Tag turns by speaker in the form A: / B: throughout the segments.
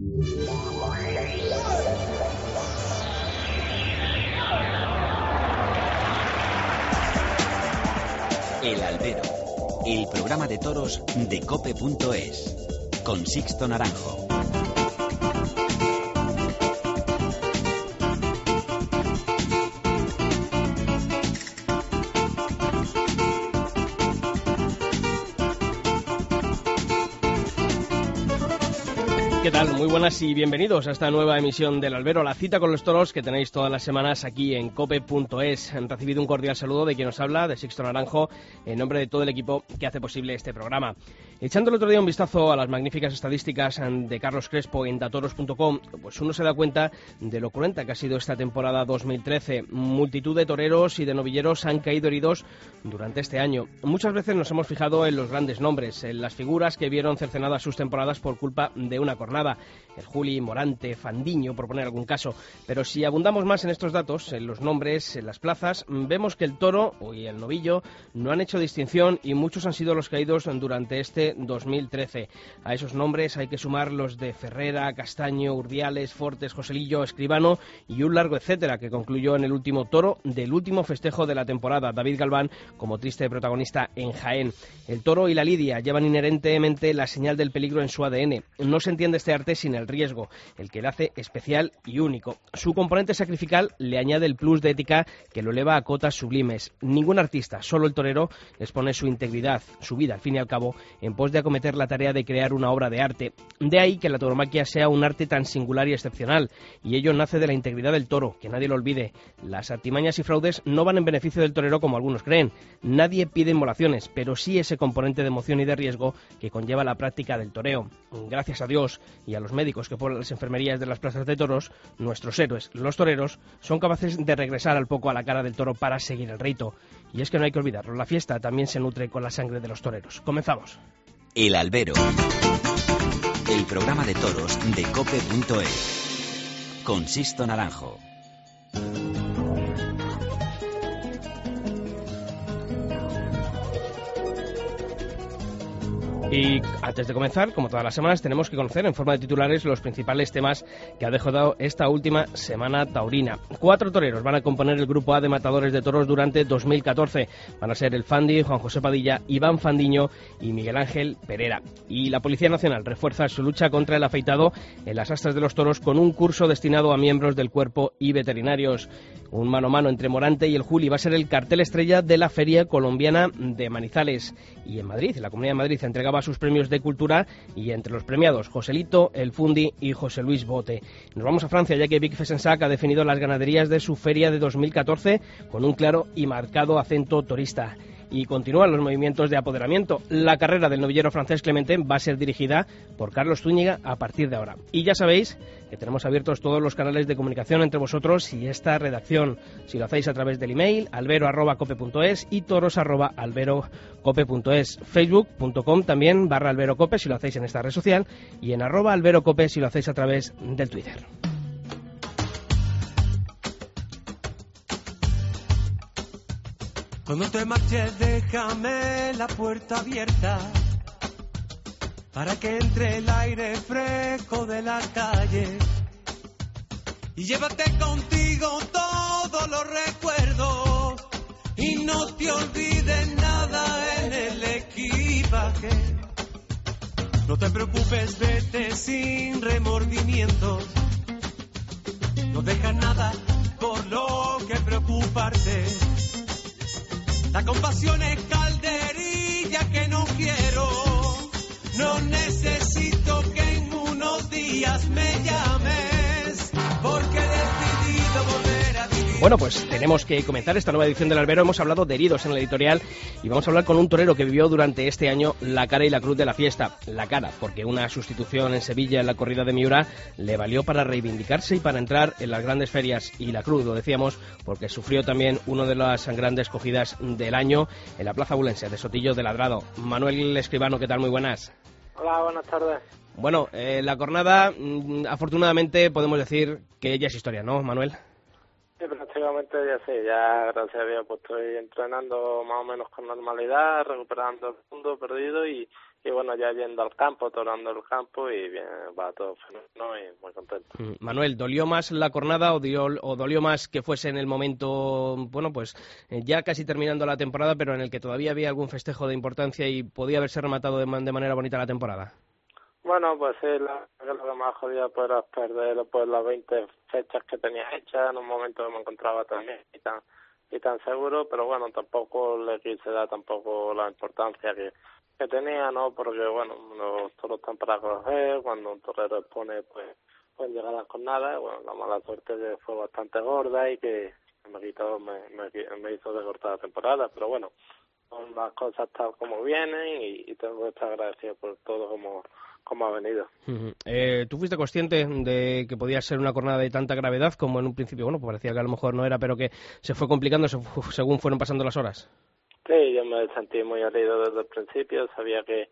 A: El Albero, el programa de toros de COPE.es, con Sixto Naranjo.
B: ¿Qué tal? Muy buenas y bienvenidos a esta nueva emisión del Albero, la cita con los toros que tenéis todas las semanas aquí en COPE.es. Han recibido un cordial saludo de quien os habla, de Sixto Naranjo, en nombre de todo el equipo que hace posible este programa. Echando el otro día un vistazo a las magníficas estadísticas de Carlos Crespo en datoros.com, pues uno se da cuenta de lo cruenta que ha sido esta temporada 2013. Multitud de toreros y de novilleros han caído heridos durante este año. Muchas veces nos hemos fijado en los grandes nombres, en las figuras que vieron cercenadas sus temporadas por culpa de una cornada. El Juli, Morante, Fandiño, por poner algún caso. Pero si abundamos más en estos datos, en los nombres, en las plazas, vemos que el toro y el novillo no han hecho distinción y muchos han sido los caídos durante este 2013. A esos nombres hay que sumar los de Ferrera, Castaño, Urdiales, Fortes, Joselillo, Escribano y un largo etcétera que concluyó en el último toro del último festejo de la temporada, David Galván como triste protagonista en Jaén. El toro y la lidia llevan inherentemente la señal del peligro en su ADN. No se entiende este arte sin el riesgo, el que le hace especial y único. Su componente sacrificial le añade el plus de ética que lo eleva a cotas sublimes. Ningún artista, solo el torero, expone su integridad, su vida, al fin y al cabo, en pos de acometer la tarea de crear una obra de arte. De ahí que la tauromaquia sea un arte tan singular y excepcional, y ello nace de la integridad del toro, que nadie lo olvide. Las artimañas y fraudes no van en beneficio del torero como algunos creen. Nadie pide inmolaciones, pero sí ese componente de emoción y de riesgo que conlleva la práctica del toreo. Gracias a Dios y a los médicos que poblan las enfermerías de las plazas de toros, nuestros héroes, los toreros, son capaces de regresar al poco a la cara del toro para seguir el rito. Y es que no hay que olvidarlo, la fiesta también se nutre con la sangre de los toreros. Comenzamos.
A: El Albero, el programa de toros de COPE.es, con Sixto Naranjo.
B: Y antes de comenzar, como todas las semanas, tenemos que conocer en forma de titulares los principales temas que ha dejado esta última semana taurina. 4 toreros van a componer el grupo A de matadores de toros durante 2014. Van a ser el Fandi, Juan José Padilla, Iván Fandiño y Miguel Ángel Pereira. Y la Policía Nacional refuerza su lucha contra el afeitado en las astras de los toros con un curso destinado a miembros del cuerpo y veterinarios. Un mano a mano entre Morante y el Juli va a ser el cartel estrella de la Feria Colombiana de Manizales. Y en Madrid, la Comunidad de Madrid entregaba sus premios de cultura y entre los premiados Joselito, el Fundi y José Luis Bote. Nos vamos a Francia, ya que Vic Fesensac ha definido las ganaderías de su feria de 2014 con un claro y marcado acento torista. Y continúan los movimientos de apoderamiento. La carrera del novillero francés Clemente va a ser dirigida por Carlos Zúñiga a partir de ahora. Y ya sabéis que tenemos abiertos todos los canales de comunicación entre vosotros y esta redacción. Si lo hacéis a través del email, albero@cope.es y toros@alberocope.es. Facebook.com también /alberocope si lo hacéis en esta red social y en @alberocope si lo hacéis a través del Twitter.
C: Cuando te marches déjame la puerta abierta para que entre el aire fresco de la calle y llévate contigo todos los recuerdos y no te olvides nada en el equipaje. No te preocupes, vete sin remordimientos, no dejas nada por lo que preocuparte. La compasión es calderilla que no quiero, no necesito que en unos días me llames, porque he decidido volver a vivir.
B: Bueno, pues tenemos que comenzar esta nueva edición del Albero. Hemos hablado de heridos en el editorial y vamos a hablar con un torero que vivió durante este año la cara y la cruz de la fiesta. La cara, porque una sustitución en Sevilla en la corrida de Miura le valió para reivindicarse y para entrar en las grandes ferias. Y la cruz, lo decíamos, porque sufrió también una de las grandes cogidas del año en la Plaza Bulense de Sotillo de Ladrado. Manuel Escribano, ¿qué tal? Muy buenas.
D: Hola, buenas tardes.
B: Bueno, la jornada, afortunadamente podemos decir que ya es historia, ¿no, Manuel?
D: Sí, prácticamente ya sé, ya gracias a Dios pues estoy entrenando más o menos con normalidad, recuperando el punto perdido y bueno, ya yendo al campo, torando el campo y bien, va todo fenómeno y muy contento.
B: Manuel, ¿dolió más la cornada o dolió más que fuese en el momento, bueno, pues ya casi terminando la temporada, pero en el que todavía había algún festejo de importancia y podía haberse rematado de manera bonita la temporada?
D: Bueno, pues sí, lo que más jodía pues era perder pues las 20 fechas que tenía hechas en un momento que me encontraba también y tan seguro, pero bueno, tampoco le quise dar tampoco la importancia que tenía, ¿no? Porque bueno, los toros están para coger, cuando un torero expone pues pueden llegar a las jornadas, bueno, la mala suerte que fue bastante gorda y que me hizo de cortar la temporada, pero bueno, son las cosas tal como vienen y tengo que estar agradecido por todo como ha venido.
B: ¿Tú fuiste consciente de que podía ser una cornada de tanta gravedad como en un principio, bueno, pues parecía que a lo mejor no era, pero que se fue complicando según fueron pasando las horas?
D: Sí, yo me sentí muy herido desde el principio, sabía que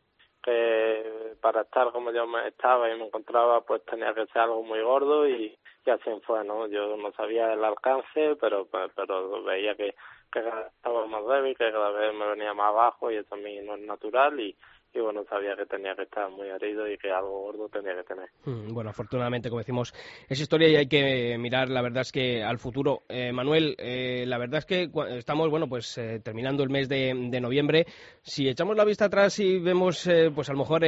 D: para estar como yo me estaba y me encontraba, pues tenía que ser algo muy gordo y así fue, ¿no? Yo no sabía el alcance, pero veía que cada vez estaba más débil, que cada vez me venía más abajo y eso a mí no es natural y bueno, sabía que tenía que estar muy herido y que algo gordo tenía que tener.
B: Bueno, afortunadamente, como decimos, es historia y hay que mirar, la verdad es que al futuro. Manuel, la verdad es que estamos, bueno, pues terminando el mes de noviembre. Si echamos la vista atrás y vemos, pues a lo mejor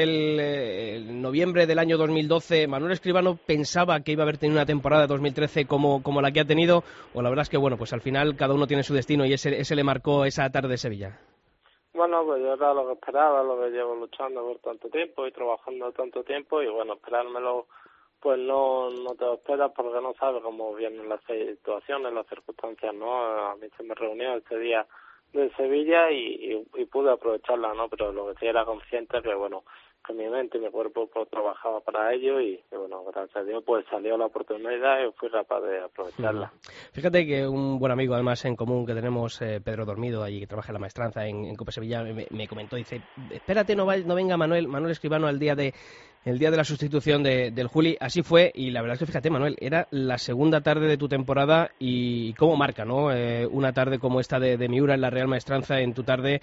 B: el noviembre del año 2012, ¿Manuel Escribano pensaba que iba a haber tenido una temporada 2013 como la que ha tenido? O la verdad es que, bueno, pues al final cada uno tiene su destino y ese le marcó esa tarde de Sevilla.
D: Bueno, pues yo era lo que esperaba, lo que llevo luchando por tanto tiempo y trabajando tanto tiempo y bueno, esperármelo pues no te lo esperas porque no sabes cómo vienen las situaciones, las circunstancias, ¿no? A mí se me reunió ese día de Sevilla y pude aprovecharla, ¿no? Pero lo que sí era consciente que bueno, que mi mente y mi cuerpo pues trabajaba para ello y bueno, gracias a Dios pues salió la oportunidad y fui capaz de aprovecharla.
B: Fíjate que un buen amigo además en común que tenemos, Pedro Dormido, allí que trabaja en la maestranza en Cope Sevilla, me comentó, dice, espérate, no venga Manuel Escribano el día de la sustitución del Juli. Así fue y la verdad es que fíjate, Manuel, era la segunda tarde de tu temporada y cómo marca, ¿no? Una tarde como esta de Miura en la Real Maestranza en tu tarde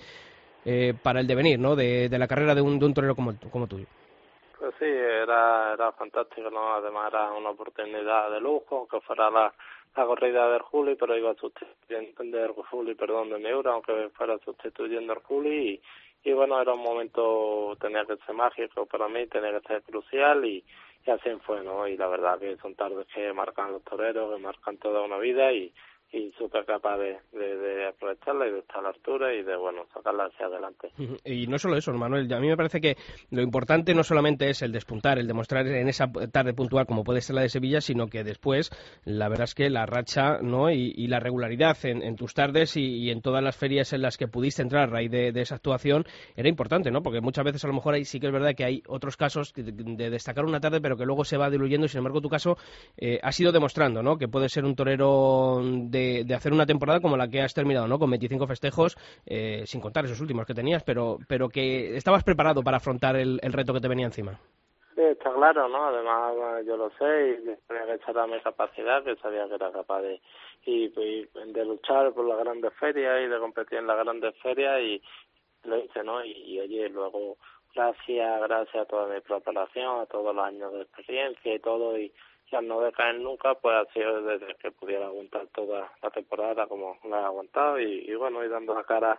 B: para el devenir, ¿no? De la carrera de un torero como tuyo.
D: Pues sí, era fantástico, ¿no? Además era una oportunidad de lujo, aunque fuera la corrida del Juli, pero iba sustituyendo de Miura, aunque fuera sustituyendo al Juli y bueno, era un momento, tenía que ser mágico para mí, tenía que ser crucial y así fue, ¿no? Y la verdad que son tardes que marcan los toreros, que marcan toda una vida y súper capaz de aprovecharla y de estar a la altura y de, bueno, sacarla hacia adelante.
B: Y no solo eso, Manuel, a mí me parece que lo importante no solamente es el despuntar, el demostrar en esa tarde puntual como puede ser la de Sevilla, sino que después, la verdad es que la racha, ¿no? y la regularidad en tus tardes y en todas las ferias en las que pudiste entrar a raíz de esa actuación era importante, ¿no? Porque muchas veces a lo mejor sí que es verdad que hay otros casos de destacar una tarde pero que luego se va diluyendo y sin embargo tu caso has ido demostrando, ¿no? Que puedes ser un torero de hacer una temporada como la que has terminado, ¿no? Con 25 festejos, sin contar esos últimos que tenías, pero que estabas preparado para afrontar el reto que te venía encima.
D: Sí, está claro, ¿no? Además, yo lo sé y tenía que echar a mi capacidad, que sabía que era capaz de luchar por las grandes ferias y de competir en las grandes ferias y lo hice, ¿no? Y oye, luego, gracias a toda mi preparación, a todos los años de experiencia y todo, y al no decaer nunca, pues ha sido desde que pudiera aguantar toda la temporada como la he aguantado y bueno, y dando la cara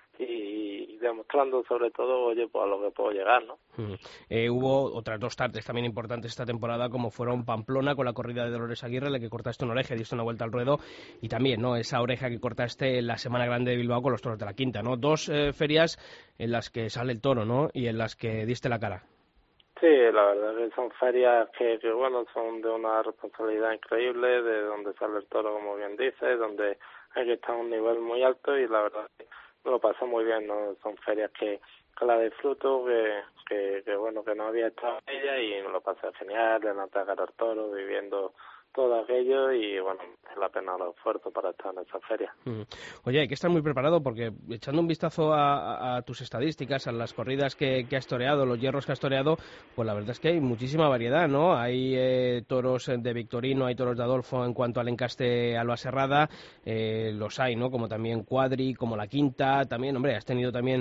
D: y demostrando sobre todo, oye, pues a lo que puedo llegar, ¿no?
B: Hubo otras dos tardes también importantes esta temporada, como fueron Pamplona con la corrida de Dolores Aguirre, en la que cortaste una oreja y diste una vuelta al ruedo, y también, ¿no? Esa oreja que cortaste en la Semana Grande de Bilbao con los toros de la Quinta, ¿no? Dos ferias en las que sale el toro, ¿no? Y en las que diste la cara.
D: Sí, la verdad que son ferias que bueno, son de una responsabilidad increíble, de donde sale el toro, como bien dices, donde hay que estar a un nivel muy alto y la verdad que me lo pasé muy bien, ¿no? Son ferias que la disfruto, que bueno, que no había estado en ella y me lo pasé genial, de no atacar al toro, viviendo todo aquello y bueno, es la pena el esfuerzo para estar en esa feria.
B: Oye, hay que estar muy preparado porque echando un vistazo a tus estadísticas, a las corridas que has toreado, los hierros que has toreado, pues la verdad es que hay muchísima variedad, ¿no? Hay toros de Victorino, hay toros de Adolfo en cuanto al encaste Alba Serrada, los hay, ¿no? Como también Cuadri, como la Quinta, también, hombre, has tenido también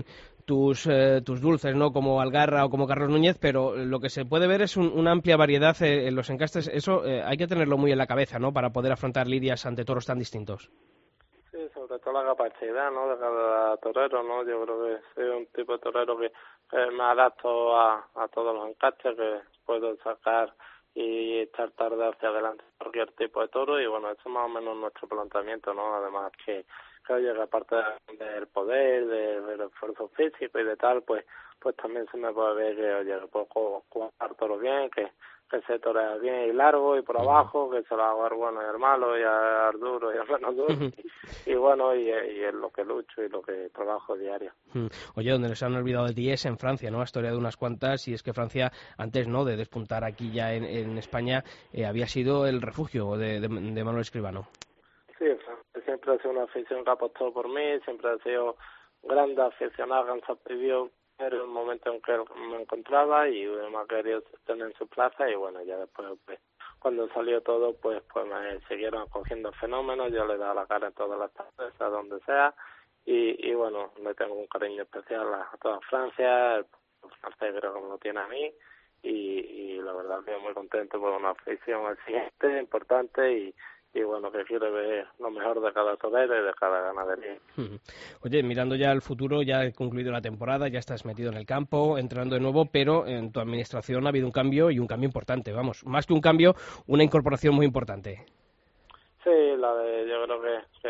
B: tus dulces, ¿no? Como Algarra o como Carlos Núñez, pero lo que se puede ver es una amplia variedad en los encastes. Eso hay que tenerlo muy en la cabeza, ¿no? Para poder afrontar lidias ante toros tan distintos.
D: Sí, sobre todo la capacidad, ¿no? De cada torero, ¿no? Yo creo que soy un tipo de torero que me adapto a todos los encastes, que puedo sacar y echar tarde hacia adelante cualquier tipo de toro, y bueno, eso es más o menos nuestro planteamiento, ¿no? Además que oye, que aparte del poder, del esfuerzo físico y de tal, pues también se me puede ver que, oye, que puedo jugar toro bien, que se torea bien y largo y por abajo, que se lo hago al bueno y al malo y al duro y al menos duro, y bueno, y es lo que lucho y lo que trabajo diario.
B: Oye, donde nos han olvidado de ti es en Francia, ¿no? Has toreado unas cuantas, y es que Francia, antes, ¿no?, de despuntar aquí ya en España, había sido el refugio de Manuel Escribano.
D: Sí, siempre ha sido una afición que ha apostado por mí, siempre ha sido grande aficionado, que han pidió era el momento en que me encontraba y me ha querido tener en su plaza, y bueno, ya después, pues, cuando salió todo, pues me siguieron cogiendo fenómenos, yo le he dado la cara en todas las tardes, a donde sea, y bueno, le tengo un cariño especial a toda Francia, el francés creo que me lo tiene a mí, y la verdad estoy muy contento por una afición exigente, importante, y bueno, que quiere ver lo mejor de cada torero y de cada ganadería.
B: Oye, mirando ya al futuro, ya he concluido la temporada, ya estás metido en el campo, entrenando de nuevo, pero en tu administración ha habido un cambio, y un cambio importante, vamos, más que un cambio, una incorporación muy importante.
D: Sí, yo creo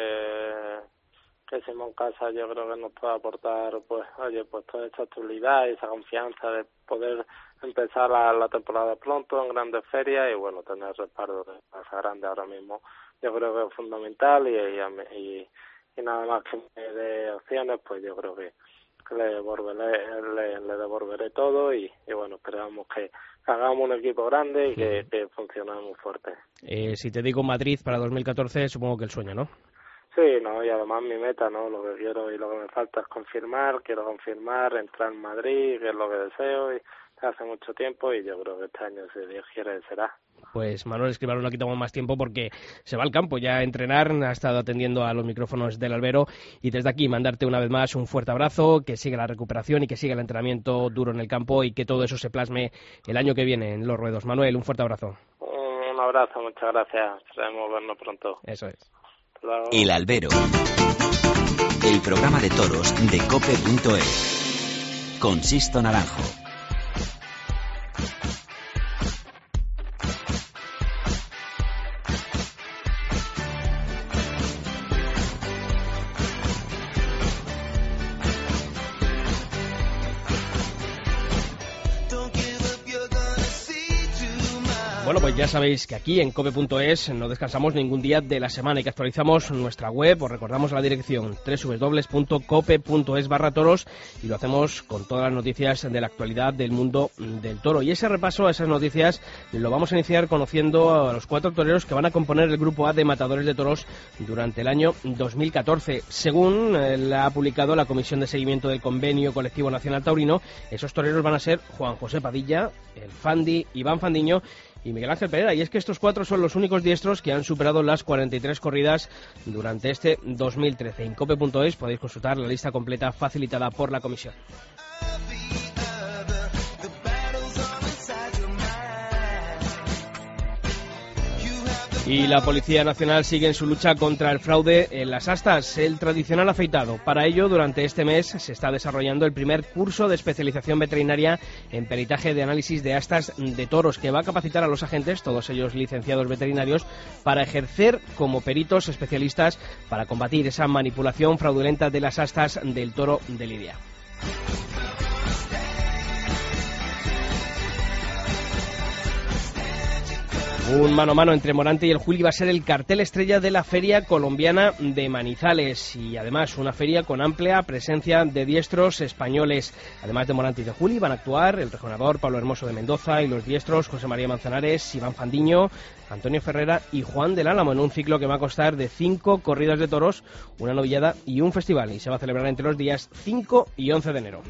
D: que Simón Casas, yo creo que nos puede aportar, pues, oye, pues toda esta estabilidad y esa confianza de poder empezar la temporada pronto en grandes ferias, y bueno, tener respaldo de Casa Grande ahora mismo yo creo que es fundamental, y nada más que me dé opciones, pues yo creo que le devolveré todo, y bueno, esperamos que hagamos un equipo grande y que funcione muy fuerte.
B: Si te digo Madrid para 2014, supongo que el sueño, ¿no?
D: Sí, no, y además mi meta, ¿no? Lo que quiero y lo que me falta es quiero confirmar, entrar en Madrid, que es lo que deseo, y hace mucho tiempo, y yo creo que este año, si Dios quiere, será.
B: Pues Manuel Escribano, no quitamos más tiempo porque se va al campo ya a entrenar, ha estado atendiendo a los micrófonos del albero, y desde aquí mandarte una vez más un fuerte abrazo, que siga la recuperación y que siga el entrenamiento duro en el campo, y que todo eso se plasme el año que viene en los ruedos. Manuel, un fuerte abrazo.
D: Un abrazo, muchas gracias, esperemos vernos pronto.
B: Eso es.
A: El albero, el programa de toros de cope.es, con Sixto Naranjo.
B: Bueno, pues ya sabéis que aquí en cope.es no descansamos ningún día de la semana, y que actualizamos nuestra web. Os recordamos la dirección www.cope.es/toros, y lo hacemos con todas las noticias de la actualidad del mundo del toro. Y ese repaso a esas noticias lo vamos a iniciar conociendo a los 4 toreros que van a componer el grupo A de matadores de toros durante el año 2014. Según la ha publicado la Comisión de Seguimiento del Convenio Colectivo Nacional Taurino, esos toreros van a ser Juan José Padilla, el Fandi, Iván Fandiño y Miguel Ángel Pereira, y es que estos 4 son los únicos diestros que han superado las 43 corridas durante este 2013. En cope.es podéis consultar la lista completa facilitada por la comisión. Y la Policía Nacional sigue en su lucha contra el fraude en las astas, el tradicional afeitado. Para ello, durante este mes se está desarrollando el primer curso de especialización veterinaria en peritaje de análisis de astas de toros, que va a capacitar a los agentes, todos ellos licenciados veterinarios, para ejercer como peritos especialistas para combatir esa manipulación fraudulenta de las astas del toro de lidia. Un mano a mano entre Morante y el Juli va a ser el cartel estrella de la Feria Colombiana de Manizales, y además una feria con amplia presencia de diestros españoles. Además de Morante y de Juli van a actuar el rejonador Pablo Hermoso de Mendoza y los diestros José María Manzanares, Iván Fandiño, Antonio Ferrera y Juan del Álamo, en un ciclo que va a constar de 5 corridas de toros, una novillada y un festival, y se va a celebrar entre los días 5 y 11 de enero.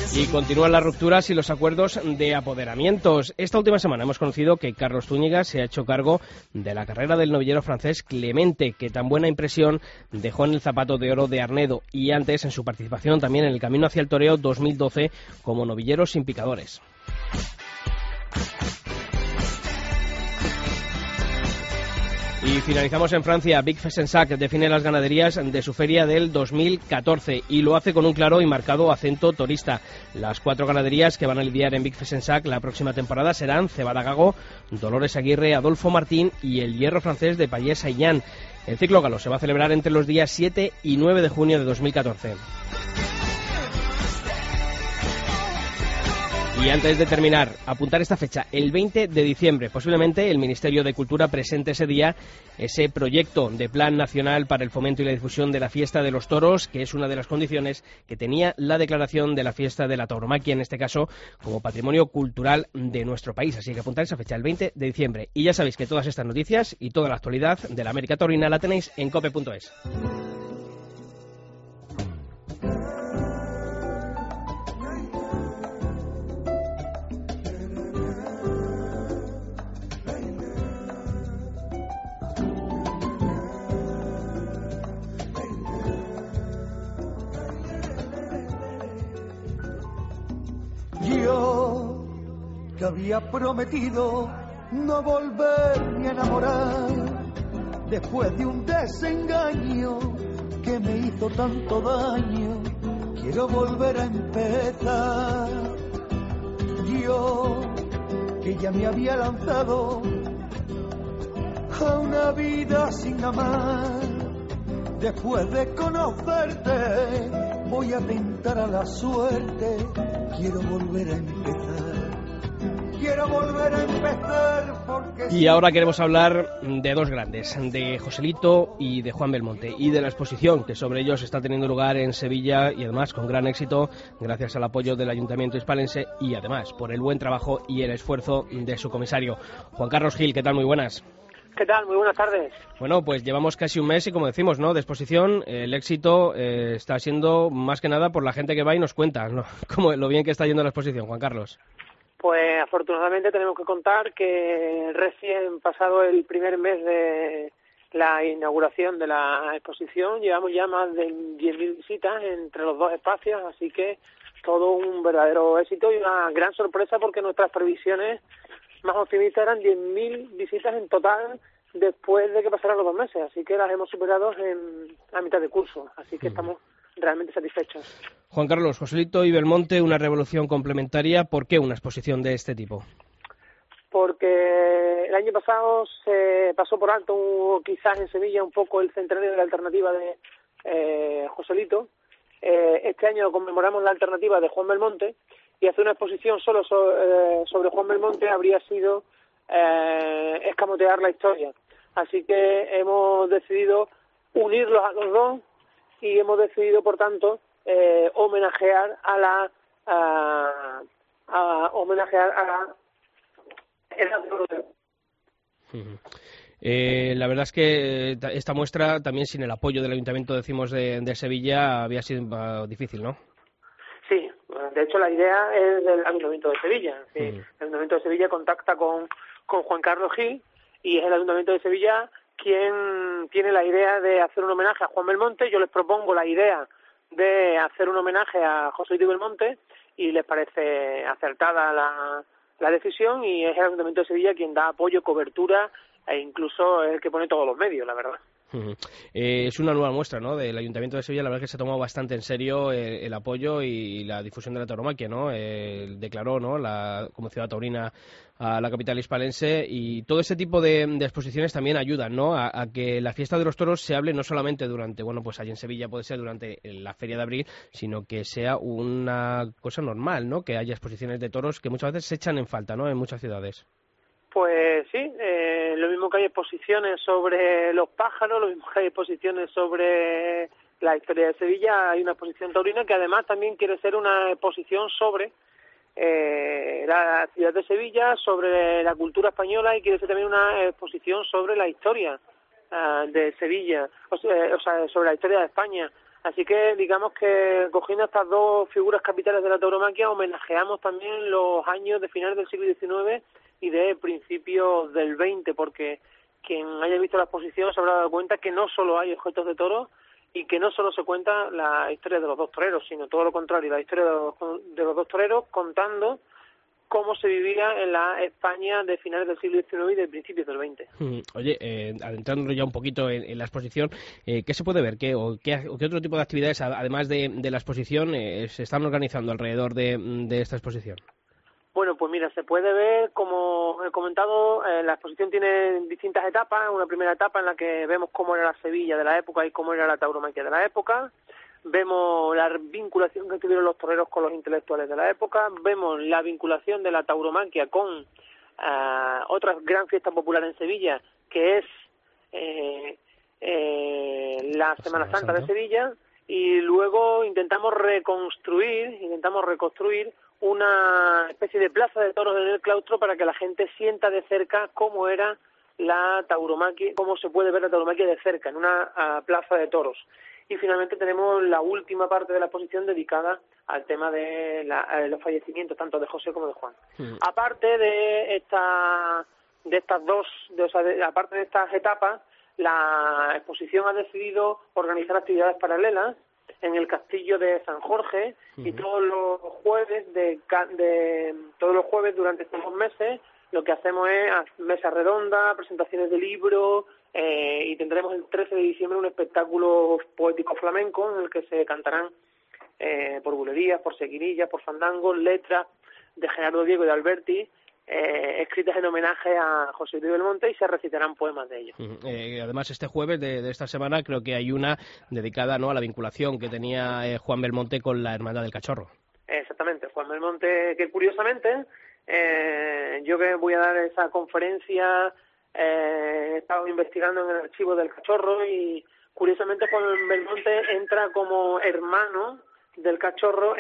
B: Y continúan las rupturas y los acuerdos de apoderamientos. Esta última semana hemos conocido que Carlos Zúñiga se ha hecho cargo de la carrera del novillero francés Clemente, que tan buena impresión dejó en el Zapato de Oro de Arnedo, y antes en su participación también en el Camino hacia el Toreo 2012 como novillero sin picadores. Y finalizamos en Francia. Vic Fesensac define las ganaderías de su feria del 2014 y lo hace con un claro y marcado acento torista. Las 4 ganaderías que van a lidiar en Vic Fesensac la próxima temporada serán Cebada Gago, Dolores Aguirre, Adolfo Martín y el hierro francés de Payés Saillant. El ciclo galo se va a celebrar entre los días 7 y 9 de junio de 2014. Y antes de terminar, apuntar esta fecha, el 20 de diciembre. Posiblemente el Ministerio de Cultura presente ese día ese proyecto de Plan Nacional para el Fomento y la Difusión de la Fiesta de los Toros, que es una de las condiciones que tenía la declaración de la Fiesta de la Tauromaquia, en este caso, como patrimonio cultural de nuestro país. Así que apuntar esa fecha, el 20 de diciembre. Y ya sabéis que todas estas noticias y toda la actualidad de la América Taurina la tenéis en cope.es.
E: Yo que había prometido no volverme a enamorar después de un desengaño que me hizo tanto daño, quiero volver a empezar. Yo que ya me había lanzado a una vida sin amar, después de conocerte voy a tentar a la suerte. Quiero volver a empezar, quiero volver a empezar porque...
B: Y ahora queremos hablar de dos grandes, de Joselito y de Juan Belmonte, y de la exposición que sobre ellos está teniendo lugar en Sevilla, y además con gran éxito gracias al apoyo del Ayuntamiento hispalense y además por el buen trabajo y el esfuerzo de su comisario. Juan Carlos Gil, ¿qué tal? Muy buenas.
F: ¿Qué tal? Muy buenas tardes.
B: Bueno, pues llevamos casi un mes y como decimos, ¿no?, de exposición. El éxito está siendo más que nada por la gente que va y nos cuenta, ¿no?, como lo bien que está yendo la exposición, Juan Carlos.
F: Pues afortunadamente tenemos que contar que recién pasado el primer mes de la inauguración de la exposición llevamos ya más de 10.000 visitas entre los dos espacios, así que todo un verdadero éxito y una gran sorpresa porque nuestras previsiones más optimistas eran 10.000 visitas en total después de que pasaran los 2 meses, así que las hemos superado a mitad de curso, así que estamos realmente satisfechos.
B: Juan Carlos, Joselito y Belmonte, una revolución complementaria. ¿Por qué una exposición de este tipo?
F: Porque el año pasado se pasó por alto quizás en Sevilla un poco el centenario de la alternativa de Joselito. Este año conmemoramos la alternativa de Juan Belmonte, y hacer una exposición solo sobre Juan Belmonte habría sido escamotear la historia. Así que hemos decidido unirlos a los dos y hemos decidido, por tanto, homenajear a la edad de oro.
B: La verdad es que esta muestra, también sin el apoyo del Ayuntamiento, decimos, de Sevilla, había sido difícil, ¿no?
F: Sí, de hecho la idea es del Ayuntamiento de Sevilla. Sí. El Ayuntamiento de Sevilla contacta con Juan Carlos Gil y es el Ayuntamiento de Sevilla quien tiene la idea de hacer un homenaje a Juan Belmonte. Yo les propongo la idea de hacer un homenaje a Joselito y Belmonte y les parece acertada la decisión, y es el Ayuntamiento de Sevilla quien da apoyo, cobertura e incluso es el que pone todos los medios, la verdad.
B: Es una nueva muestra, ¿no?, del Ayuntamiento de Sevilla. La verdad es que se ha tomado bastante en serio el apoyo y la difusión de la tauromaquia, ¿no? Declaró, ¿no?, como ciudad taurina a la capital hispalense, y todo ese tipo de exposiciones también ayudan, ¿no?, a que la fiesta de los toros se hable no solamente durante, bueno, pues allí en Sevilla puede ser durante la Feria de Abril, sino que sea una cosa normal, ¿no?, que haya exposiciones de toros que muchas veces se echan en falta, ¿no?, en muchas ciudades.
F: Pues sí, lo mismo que hay exposiciones sobre los pájaros, lo mismo que hay exposiciones sobre la historia de Sevilla, hay una exposición taurina que además también quiere ser una exposición sobre la ciudad de Sevilla, sobre la cultura española, y quiere ser también una exposición sobre la historia de Sevilla, o sea, sobre la historia de España. Así que digamos que cogiendo estas dos figuras capitales de la tauromaquia homenajeamos también los años de finales del siglo XIX y de principios del XX, porque quien haya visto la exposición se habrá dado cuenta que no solo hay objetos de toros y que no solo se cuenta la historia de los dos toreros, sino todo lo contrario, la historia de los dos toreros contando cómo se vivía en la España de finales del siglo XIX y de principios del XX.
B: Oye, adentrándonos ya un poquito en la exposición, ¿qué se puede ver? ¿Qué otro tipo de actividades, además de la exposición, se están organizando alrededor de esta exposición?
F: Bueno, pues mira, se puede ver, como he comentado, la exposición tiene distintas etapas. Una primera etapa en la que vemos cómo era la Sevilla de la época y cómo era la tauromaquia de la época. Vemos la vinculación que tuvieron los toreros con los intelectuales de la época. Vemos la vinculación de la tauromaquia con otra gran fiesta popular en Sevilla, que es la Semana Santa de Sevilla. Y luego intentamos reconstruir una especie de plaza de toros en el claustro para que la gente sienta de cerca cómo era la tauromaquia, cómo se puede ver la tauromaquia de cerca en una plaza de toros. Y finalmente tenemos la última parte de la exposición dedicada al tema de los fallecimientos tanto de José como de Juan. Aparte de estas etapas, la exposición ha decidido organizar actividades paralelas en el castillo de San Jorge y todos los jueves durante estos 2 meses lo que hacemos es mesa redonda, presentaciones de libros y tendremos el 13 de diciembre un espectáculo poético flamenco en el que se cantarán por bulerías, por seguirillas, por fandangos, letras de Gerardo Diego y de Alberti escritas en homenaje a José Luis Belmonte y se recitarán poemas de ellos.
B: Además, este jueves de esta semana creo que hay una dedicada, ¿no?, a la vinculación que tenía Juan Belmonte con la Hermandad del Cachorro.
F: Exactamente, Juan Belmonte, que curiosamente yo que voy a dar esa conferencia he estado investigando en el archivo del Cachorro y curiosamente Juan Belmonte entra como hermano del Cachorro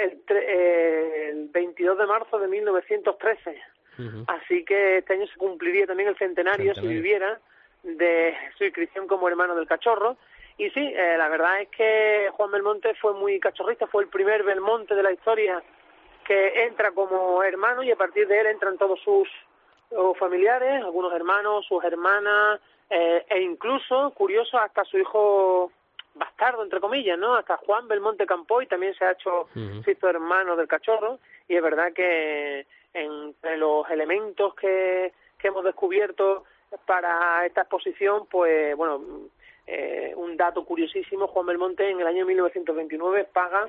F: el 22 de marzo de 1913. Así que este año se cumpliría también el centenario si viviera de su inscripción como hermano del Cachorro. Y sí, la verdad es que Juan Belmonte fue muy cachorrista, fue el primer Belmonte de la historia que entra como hermano y a partir de él entran todos sus familiares, algunos hermanos, sus hermanas e incluso, curioso, hasta su hijo bastardo, entre comillas, ¿no? Hasta Juan Belmonte Campoy también se ha hecho hermano del Cachorro y es verdad que entre los elementos que hemos descubierto para esta exposición, pues bueno, un dato curiosísimo, Juan Belmonte en el año 1929 paga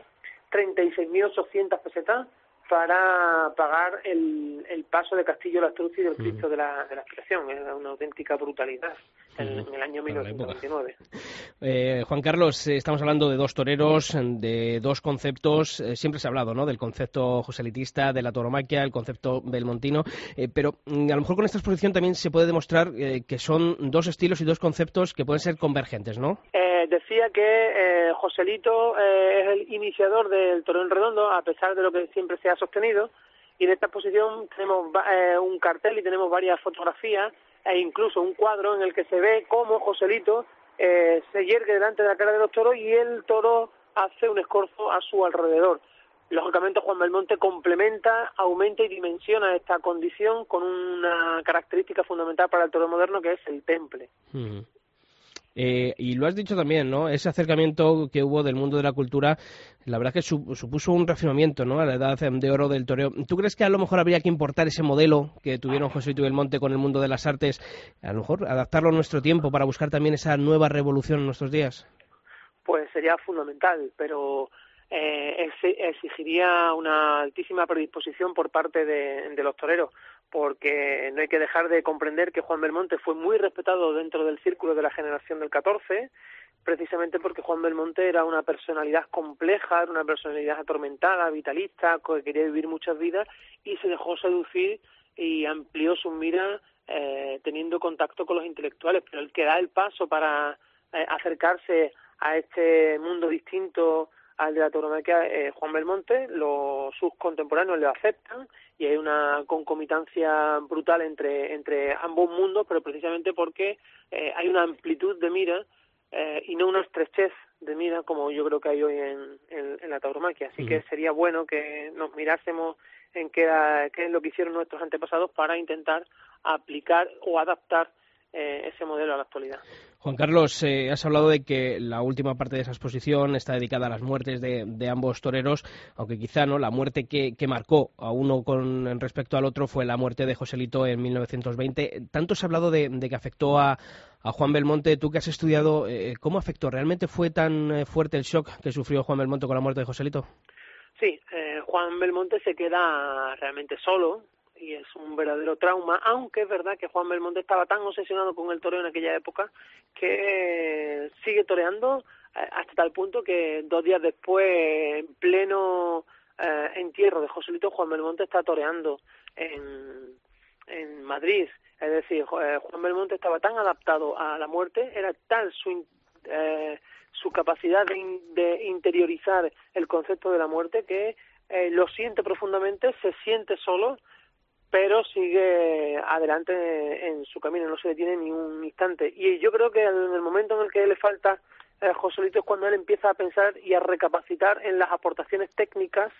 F: 36.800 pesetas para pagar el paso de Castillo Lastruz y del Cristo de la Aspiración. Es una auténtica brutalidad en el año 1929.
B: Juan Carlos, estamos hablando de dos toreros, de dos conceptos. Siempre se ha hablado, ¿no?, del concepto joselitista, de la tauromaquia, el concepto belmontino, pero a lo mejor con esta exposición también se puede demostrar que son dos estilos y dos conceptos que pueden ser convergentes, ¿no?
F: Decía que Joselito es el iniciador del toreo en redondo, a pesar de lo que siempre se ha sostenido, y en esta exposición tenemos un cartel y tenemos varias fotografías e incluso un cuadro en el que se ve cómo Joselito se yergue delante de la cara de los toros y el toro hace un escorzo a su alrededor. Lógicamente Juan Belmonte complementa, aumenta y dimensiona esta condición con una característica fundamental para el toro moderno que es el temple.
B: Y lo has dicho también, ¿no? Ese acercamiento que hubo del mundo de la cultura, la verdad que supuso un refinamiento, ¿no?, a la edad de oro del toreo. ¿Tú crees que a lo mejor habría que importar ese modelo que tuvieron José y Belmonte con el mundo de las artes, a lo mejor adaptarlo a nuestro tiempo para buscar también esa nueva revolución en nuestros días?
F: Pues sería fundamental, pero exigiría una altísima predisposición por parte de los toreros, porque no hay que dejar de comprender que Juan Belmonte fue muy respetado dentro del círculo de la generación del 14, precisamente porque Juan Belmonte era una personalidad compleja, era una personalidad atormentada, vitalista, que quería vivir muchas vidas y se dejó seducir y amplió sus miras teniendo contacto con los intelectuales, pero el que da el paso para acercarse a este mundo distinto al de la tauromaquia, Juan Belmonte, sus contemporáneos le aceptan y hay una concomitancia brutal entre ambos mundos, pero precisamente porque hay una amplitud de mira y no una estrechez de mira como yo creo que hay hoy en la tauromaquia. Así que sería bueno que nos mirásemos en qué es lo que hicieron nuestros antepasados para intentar aplicar o adaptar ese modelo a la actualidad.
B: Juan Carlos, has hablado de que la última parte de esa exposición está dedicada a las muertes de ambos toreros, aunque quizá no la muerte que marcó a uno con respecto al otro fue la muerte de Joselito en 1920. Tanto se ha hablado de que afectó a Juan Belmonte. Tú que has estudiado, ¿cómo afectó? ¿Realmente fue tan fuerte el shock que sufrió Juan Belmonte con la muerte de Joselito?
F: Sí, Juan Belmonte se queda realmente solo y es un verdadero trauma, aunque es verdad que Juan Belmonte estaba tan obsesionado con el toreo en aquella época que sigue toreando hasta tal punto que 2 días después, en pleno entierro de Joselito, Juan Belmonte está toreando en Madrid. Es decir, Juan Belmonte estaba tan adaptado a la muerte, era tal su capacidad de interiorizar el concepto de la muerte que lo siente profundamente, se siente solo, pero sigue adelante en su camino, no se detiene ni un instante. Y yo creo que en el momento en el que le falta Joselito es cuando él empieza a pensar y a recapacitar en las aportaciones técnicas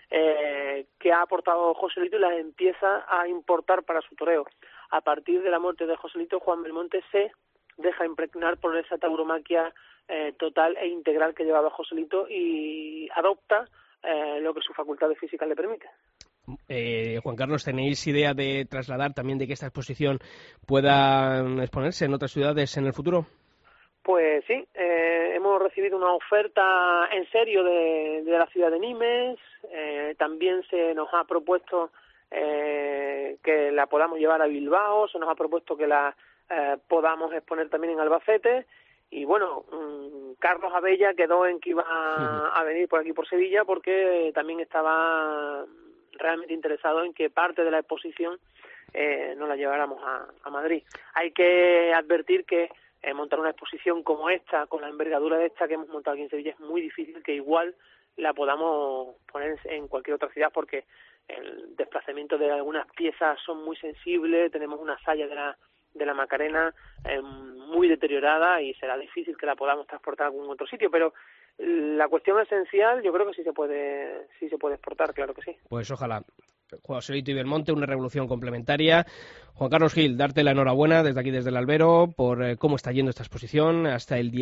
F: que ha aportado Joselito y las empieza a importar para su toreo. A partir de la muerte de Joselito, Juan Belmonte se deja impregnar por esa tauromaquia total e integral que llevaba Joselito y adopta lo que su facultad física le permite.
B: Juan Carlos, ¿tenéis idea de trasladar también de que esta exposición pueda exponerse en otras ciudades en el futuro?
F: Pues sí, hemos recibido una oferta en serio de la ciudad de Nimes, también se nos ha propuesto que la podamos llevar a Bilbao, se nos ha propuesto que la podamos exponer también en Albacete, y bueno, Carlos Abella quedó en que iba a venir por aquí por Sevilla porque también estaba realmente interesado en que parte de la exposición nos la lleváramos a Madrid. Hay que advertir que montar una exposición como esta, con la envergadura de esta que hemos montado aquí en Sevilla, es muy difícil que igual la podamos poner en cualquier otra ciudad porque el desplazamiento de algunas piezas son muy sensibles, tenemos una saya de la Macarena muy deteriorada y será difícil que la podamos transportar a algún otro sitio, pero la cuestión esencial yo creo que sí se puede exportar, claro que sí. Pues
B: ojalá. Joselito y Belmonte, una revolución complementaria. Juan Carlos Gil, darte la enhorabuena desde aquí, desde el Albero, por cómo está yendo esta exposición. Hasta el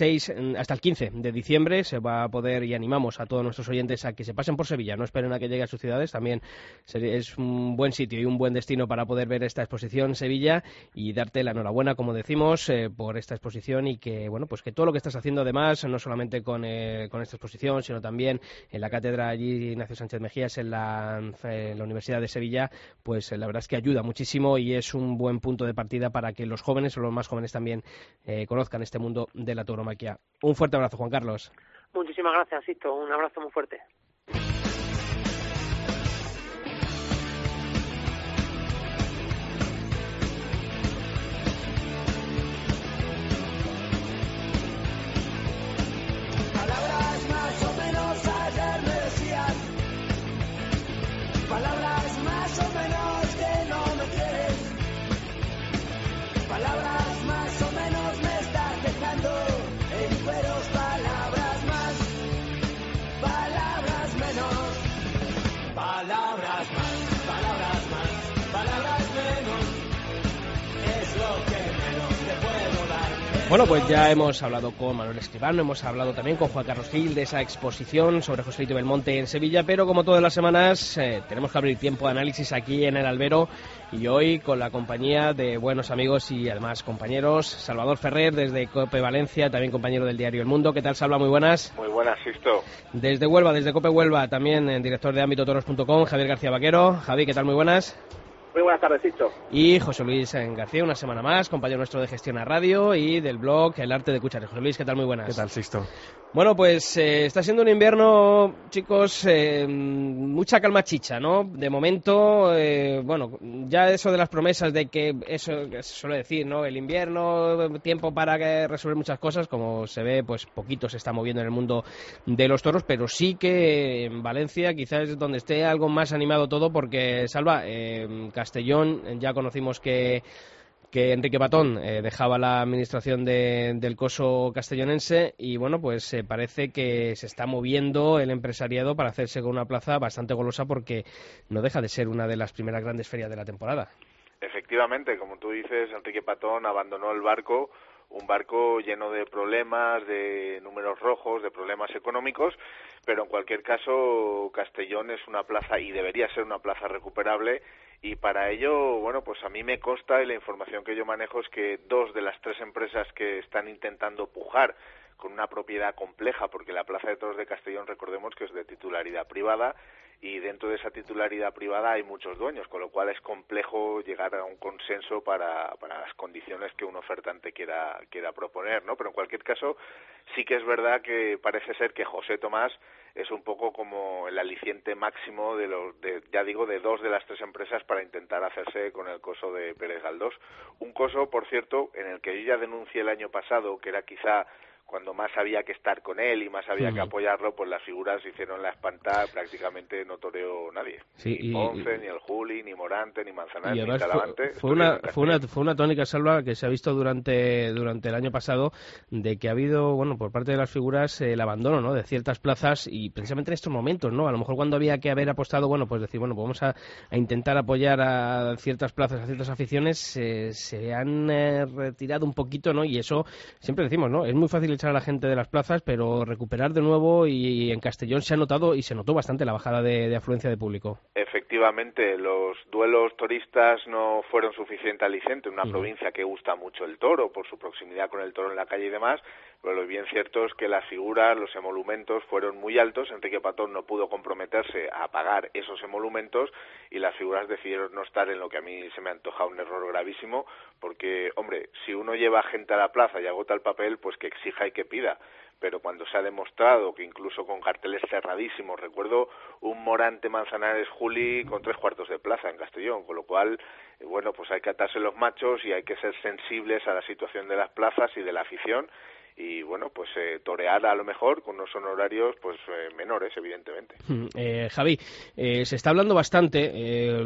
B: 15 de diciembre se va a poder, y animamos a todos nuestros oyentes a que se pasen por Sevilla, no esperen a que llegue a sus ciudades, también es un buen sitio y un buen destino para poder ver esta exposición Sevilla, y darte la enhorabuena, como decimos, por esta exposición, y que bueno, pues que todo lo que estás haciendo además, no solamente con esta exposición, sino también en la cátedra allí Ignacio Sánchez Mejías en la Universidad de Sevilla, pues la verdad es que ayuda muchísimo y es un buen punto de partida para que los jóvenes o los más jóvenes también conozcan este mundo de la tauromaquia. Un fuerte abrazo, Juan Carlos.
F: Muchísimas gracias, Sisto. Un abrazo muy fuerte.
B: Bueno, pues ya hemos hablado con Manuel Escribano, hemos hablado también con Juan Carlos Gil de esa exposición sobre Joselito y Belmonte en Sevilla, pero como todas las semanas tenemos que abrir tiempo de análisis aquí en el Albero, y hoy con la compañía de buenos amigos y además compañeros. Salvador Ferrer desde COPE Valencia, también compañero del diario El Mundo. ¿Qué tal, Salva? Muy buenas.
G: Muy buenas, Sisto.
B: Desde Huelva, desde COPE Huelva, también director de ámbitotoros.com, Javier García Vaquero. Javi, ¿qué tal? Muy buenas.
H: Muy buenas tardes, Sisto.
B: Y José Luis García, una semana más, compañero nuestro de Gestión a Radio y del blog El Arte de Cuchar. José Luis, ¿qué tal? Muy buenas.
I: ¿Qué tal, Sisto?
B: Bueno, pues está siendo un invierno, chicos, mucha calma chicha, ¿no? De momento, bueno, ya eso de las promesas de que eso se suele decir, ¿no? El invierno, tiempo para resolver muchas cosas, como se ve, pues poquito se está moviendo en el mundo de los toros, pero sí que en Valencia quizás es donde esté algo más animado todo, porque, Salva, Castellón ya conocimos que que Enrique Patón dejaba la administración del Coso castellonense y bueno, pues parece que se está moviendo el empresariado para hacerse con una plaza bastante golosa porque no deja de ser una de las primeras grandes ferias de la temporada.
G: Efectivamente, como tú dices, Enrique Patón abandonó el barco, un barco lleno de problemas, de números rojos, de problemas económicos, pero en cualquier caso Castellón es una plaza y debería ser una plaza recuperable y para ello, bueno, pues a mí me consta y la información que yo manejo es que 2 de las 3 empresas que están intentando pujar con una propiedad compleja, porque la Plaza de Toros de Castellón, recordemos que es de titularidad privada, y dentro de esa titularidad privada hay muchos dueños, con lo cual es complejo llegar a un consenso para las condiciones que un ofertante quiera proponer, ¿no? Pero en cualquier caso, sí que es verdad que parece ser que José Tomás es un poco como el aliciente máximo de 2 de las 3 empresas para intentar hacerse con el Coso de Pérez Galdós. Un Coso, por cierto, en el que yo ya denuncié el año pasado, que era quizá cuando más había que estar con él y más había que apoyarlo, pues las figuras se hicieron la espantada, prácticamente no toreó nadie.
B: Sí,
G: ni Ponce, ni el Juli, ni Morante, ni Manzanares,
B: y
G: ni Talavante.
B: Fue una tónica, Salva, que se ha visto durante el año pasado, de que ha habido, bueno, por parte de las figuras, el abandono, ¿no?, de ciertas plazas, y precisamente en estos momentos, ¿no? A lo mejor cuando había que haber apostado, bueno, pues decir, bueno, pues vamos a intentar apoyar a ciertas plazas, a ciertas aficiones, se han retirado un poquito, ¿no? Y eso, siempre decimos, ¿no? Es muy fácil echar a la gente de las plazas, pero recuperar de nuevo, y en Castellón se ha notado y se notó bastante la bajada de afluencia de público.
G: Efectivamente, los duelos toristas no fueron suficiente aliciente en una provincia que gusta mucho el toro por su proximidad con el toro en la calle y demás, pero lo bien cierto es que las figuras, los emolumentos fueron muy altos. Enrique Patón no pudo comprometerse a pagar esos emolumentos y las figuras decidieron no estar, en lo que a mí se me antoja un error gravísimo, porque, hombre, si uno lleva gente a la plaza y agota el papel, pues que exija y que pida. Pero cuando se ha demostrado que incluso con carteles cerradísimos, recuerdo un Morante Manzanares Juli con 3/4 de plaza en Castellón, con lo cual, bueno, pues hay que atarse los machos y hay que ser sensibles a la situación de las plazas y de la afición, y bueno, pues torear a lo mejor con unos honorarios pues menores, evidentemente.
B: Javi, se está hablando bastante,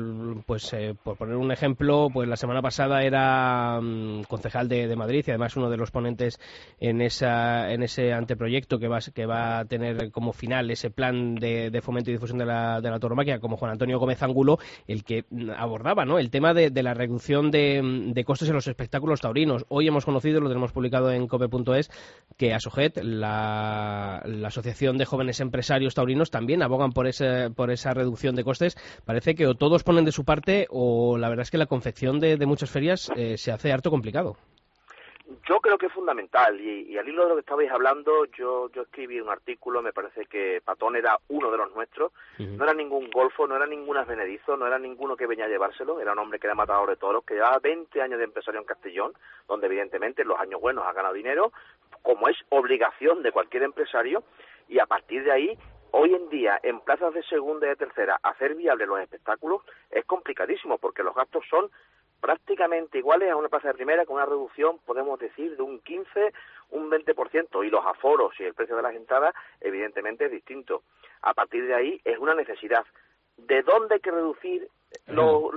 B: por poner un ejemplo, pues la semana pasada era concejal de Madrid y además uno de los ponentes en ese anteproyecto que va a tener como final ese plan de fomento y difusión de la tauromaquia, como Juan Antonio Gómez Angulo, el que abordaba, ¿no?, el tema de la reducción de costes en los espectáculos taurinos. Hoy hemos conocido, lo tenemos publicado en cope.es, que ASOGET, la Asociación de Jóvenes Empresarios Taurinos, también abogan por esa reducción de costes. Parece que o todos ponen de su parte o la verdad es que la confección de muchas ferias se hace harto complicado.
H: Yo creo que es fundamental y al hilo de lo que estabais hablando, yo escribí un artículo, me parece que Patón era uno de los nuestros, no era ningún golfo, no era ningún asvenedizo, no era ninguno que venía a llevárselo, era un hombre que era matador de toros, que llevaba 20 años de empresario en Castellón, donde evidentemente en los años buenos ha ganado dinero, como es obligación de cualquier empresario, y a partir de ahí, hoy en día, en plazas de segunda y de tercera, hacer viables los espectáculos es complicadísimo, porque los gastos son prácticamente iguales a una plaza de primera, con una reducción, podemos decir, de un 15, un 20%, y los aforos y el precio de las entradas, evidentemente, es distinto. A partir de ahí, es una necesidad. ¿De dónde hay que reducir los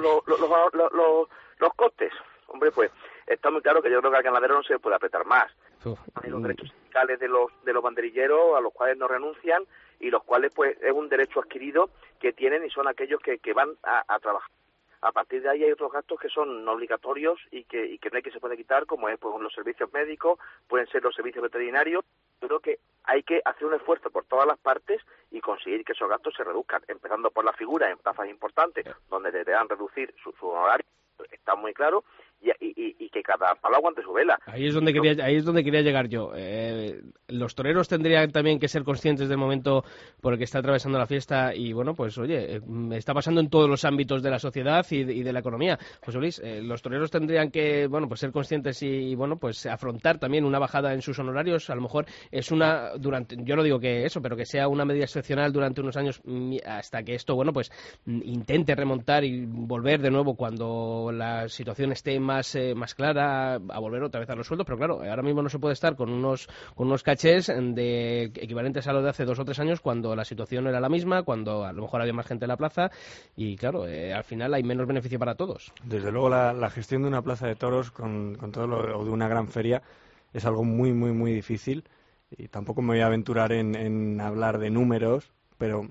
H: costes? Hombre, pues, está muy claro que yo creo que al ganadero no se puede apretar más. Hay los derechos sindicales de los banderilleros, a los cuales no renuncian, y los cuales, pues, es un derecho adquirido que tienen y son aquellos que van a trabajar. A partir de ahí hay otros gastos que son obligatorios y que no hay que se puede quitar, como es pues los servicios médicos, pueden ser los servicios veterinarios. Yo creo que hay que hacer un esfuerzo por todas las partes y conseguir que esos gastos se reduzcan, empezando por las figuras en plazas importantes, donde deberán reducir su honorario, está muy claro, y que cada palo aguante su vela.
B: Ahí es donde quería llegar yo. Los toreros tendrían también que ser conscientes del momento por el que está atravesando la fiesta y, bueno, pues, oye, está pasando en todos los ámbitos de la sociedad y de la economía. José Luis, los toreros tendrían que, bueno, pues ser conscientes y, bueno, pues afrontar también una bajada en sus honorarios. A lo mejor es yo no digo que eso, pero que sea una medida excepcional durante unos años hasta que esto, bueno, pues intente remontar y volver de nuevo cuando la situación esté más clara, a volver otra vez a los sueldos, pero claro, ahora mismo no se puede estar con unos caches cachés equivalentes a lo de hace 2 o 3 años, cuando la situación era la misma, cuando a lo mejor había más gente en la plaza y claro, al final hay menos beneficio para todos.
I: Desde luego la gestión de una plaza de toros con todo o de una gran feria es algo muy, muy, muy difícil, y tampoco me voy a aventurar en hablar de números, pero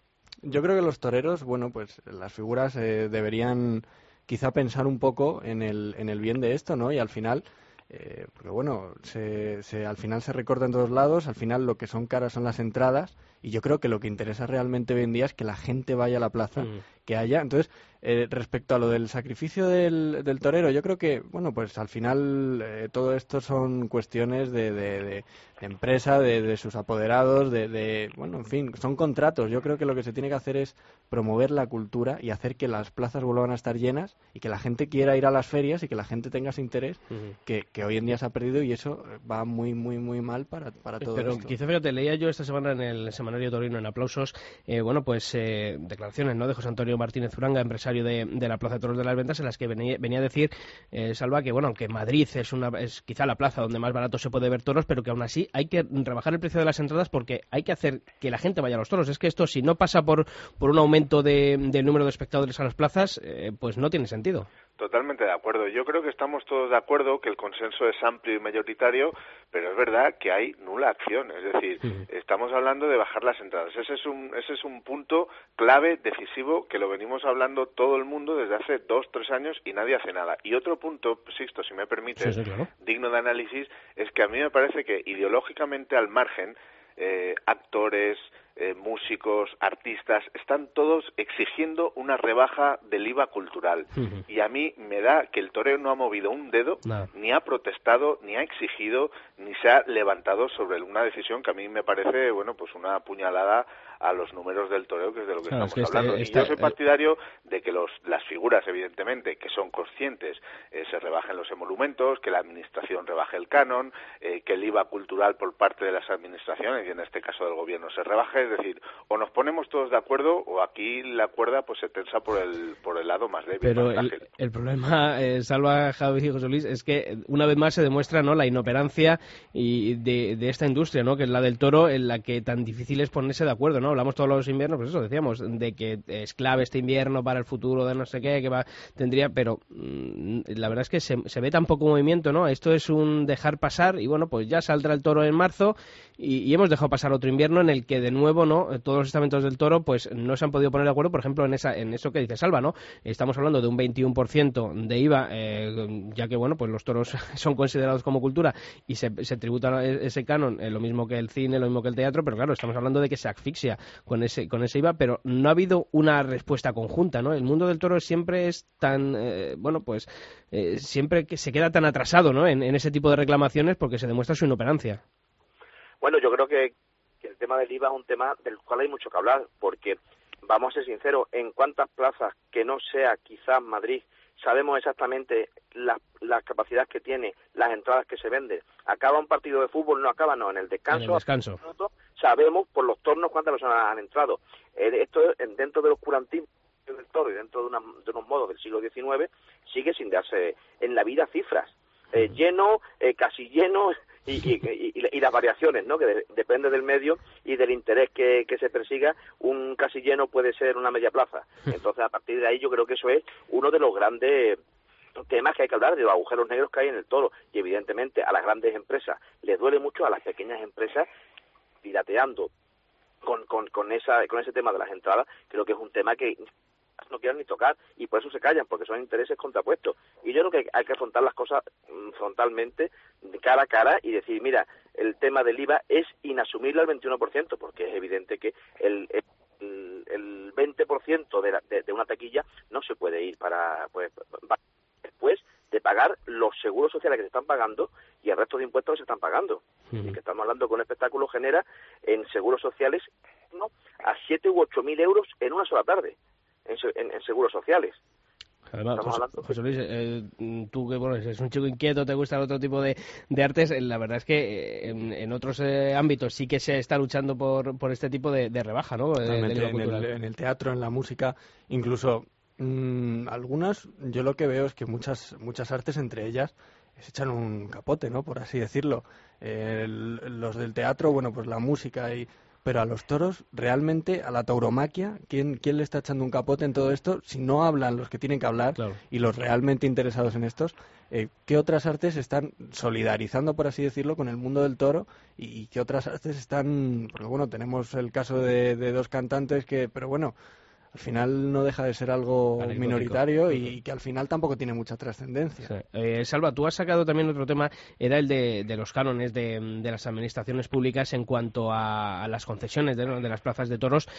I: yo creo que los toreros, bueno, pues las figuras deberían quizá pensar un poco en el bien de esto, ¿no? Y al final, porque bueno, al final se recorta en todos lados, al final lo que son caras son las entradas, y yo creo que lo que interesa realmente hoy en día es que la gente vaya a la plaza, que haya. Entonces, respecto a lo del sacrificio del torero, yo creo que, bueno, pues al final todo esto son cuestiones de empresa, de sus apoderados, bueno, en fin, son contratos. Yo creo que lo que se tiene que hacer es promover la cultura y hacer que las plazas vuelvan a estar llenas y que la gente quiera ir a las ferias y que la gente tenga ese interés que hoy en día se ha perdido, y eso va muy, muy, muy mal para todo
B: pero
I: esto.
B: Quizá, fíjate, leía yo esta semana en el semanario Torino, en Aplausos, declaraciones, ¿no?, de José Antonio Martínez Uranga, empresario de la Plaza de Toros de las Ventas, en las que venía a decir, Salva, que bueno, aunque Madrid es quizá la plaza donde más barato se puede ver toros, pero que aún así hay que rebajar el precio de las entradas porque hay que hacer que la gente vaya a los toros. Es que esto, si no pasa por un aumento del número de espectadores a las plazas, pues no tiene sentido.
G: Totalmente de acuerdo. Yo creo que estamos todos de acuerdo que el consenso es amplio y mayoritario, pero es verdad que hay nula acción. Es decir, estamos hablando de bajar las entradas. Ese es un punto clave, decisivo, que lo venimos hablando todo el mundo desde hace 2-3 años y nadie hace nada. Y otro punto, Sixto, si me permites,
B: sí, claro,
G: digno de análisis, es que a mí me parece que ideológicamente al margen, actores, músicos, artistas, están todos exigiendo una rebaja del IVA cultural. Y a mí me da que el toreo no ha movido un dedo, ni ha protestado, ni ha exigido, ni se ha levantado sobre una decisión que a mí me parece, bueno, pues una puñalada a los números del toreo, que es de lo que estamos hablando. Y yo soy partidario de que las figuras, evidentemente, que son conscientes, se rebajen los emolumentos, que la administración rebaje el canon, que el IVA cultural por parte de las administraciones, y en este caso del gobierno, se rebaje. Es decir, o nos ponemos todos de acuerdo, o aquí la cuerda pues se tensa por el lado más débil.
B: Pero el problema, Salva, Javi y José Luis, es que una vez más se demuestra, ¿no?, la inoperancia y de esta industria, ¿no?, que es la del toro, en la que tan difícil es ponerse de acuerdo, ¿no? Hablamos todos los inviernos, pues eso decíamos, de que es clave este invierno para el futuro de no sé qué, tendría, pero la verdad es que se ve tan poco movimiento, ¿no? Esto es un dejar pasar, y bueno, pues ya saldrá el toro en marzo, y hemos dejado pasar otro invierno en el que de nuevo, ¿no?, todos los estamentos del toro pues no se han podido poner de acuerdo, por ejemplo, en eso que dice Salva, ¿no? Estamos hablando de un 21% de IVA, ya que, bueno, pues los toros son considerados como cultura y se tributa ese canon, lo mismo que el cine, lo mismo que el teatro, pero claro, estamos hablando de que se asfixia con ese IVA, pero no ha habido una respuesta conjunta, ¿no? El mundo del toro siempre es tan, siempre que se queda tan atrasado, ¿no?, en ese tipo de reclamaciones, porque se demuestra su inoperancia.
H: Bueno, yo creo que el tema del IVA es un tema del cual hay mucho que hablar, porque, vamos a ser sinceros, en cuántas plazas que no sea quizás Madrid sabemos exactamente las capacidades que tiene, las entradas que se venden. Acaba un partido de fútbol, no acaba, no, en el descanso. Sabemos por los tornos cuántas personas han entrado. Esto dentro del oscurantismo del toro y dentro de unos modos del siglo XIX sigue sin darse en la vida cifras. Lleno, casi lleno, y las variaciones, ¿no?, que depende del medio y del interés que se persiga. Un casi lleno puede ser una media plaza. Entonces, a partir de ahí, yo creo que eso es uno de los grandes temas que hay que hablar, de los agujeros negros que hay en el toro. Y evidentemente a las grandes empresas les duele mucho, a las pequeñas empresas pirateando con ese tema de las entradas. Creo que es un tema que no quieren ni tocar, y por eso se callan, porque son intereses contrapuestos. Y yo creo que hay que afrontar las cosas frontalmente, cara a cara, y decir, mira, el tema del IVA es inasumible al 21%, porque es evidente que el 20% de una taquilla no se puede ir para después de pagar los seguros sociales que se están pagando y el resto de impuestos que se están pagando. Y que estamos hablando que un espectáculo genera en seguros sociales, ¿no?, a 7 u 8 mil euros en una sola tarde. En seguros sociales.
B: Además, José Luis, tú que bueno, eres un chico inquieto, te gusta otro tipo de artes, la verdad es que en otros ámbitos sí que se está luchando por este tipo de rebaja, ¿no?
I: En el teatro, en la música, incluso algunas, yo lo que veo es que muchas artes, entre ellas se echan un capote, ¿no? Por así decirlo. Los del teatro, bueno, pues la música pero a los toros, realmente, a la tauromaquia, ¿quién le está echando un capote en todo esto? Si no hablan los que tienen que hablar, claro, y los realmente interesados en estos, ¿qué otras artes están solidarizando, por así decirlo, con el mundo del toro? ¿Y qué otras artes están...? Porque, bueno, tenemos el caso de dos cantantes pero bueno, al final no deja de ser algo minoritario y que al final tampoco tiene mucha trascendencia.
B: Sí. Salva, tú has sacado también otro tema, era el de los cánones de las administraciones públicas en cuanto a las concesiones de las plazas de toros.